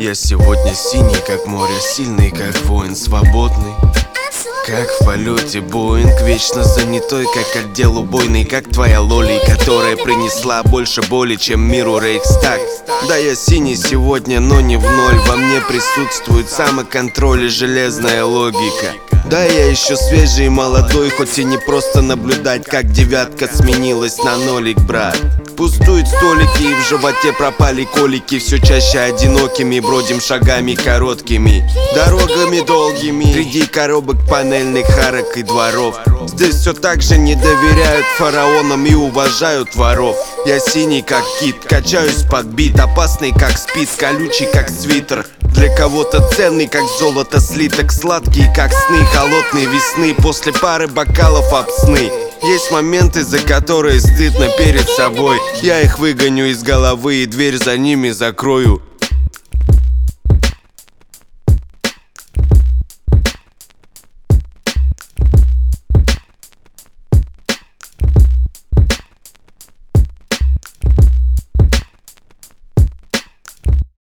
Я сегодня синий, как море, сильный, как воин, свободный, как в полете Боинг, вечно занятой, как отдел убойный, как твоя лоли, которая принесла больше боли, чем миру Рейхстаг. Да, я синий сегодня, но не в ноль. Во мне присутствует самоконтроль и железная логика. Да, я еще свежий и молодой, хоть и не просто наблюдать, как девятка сменилась на нолик, брат. Пустуют столики и в животе пропали колики. Все чаще одинокими бродим шагами короткими, дорогами долгими, среди коробок панельных арок и дворов. Здесь все так же не доверяют фараонам и уважают воров. Я синий как кит, качаюсь под бит, опасный как спид, колючий как свитер. Для кого-то ценный, как золото слиток, сладкий, как сны холодной весны после пары бокалов абсны. Есть моменты, за которые стыдно перед собой. Я их выгоню из головы и дверь за ними закрою.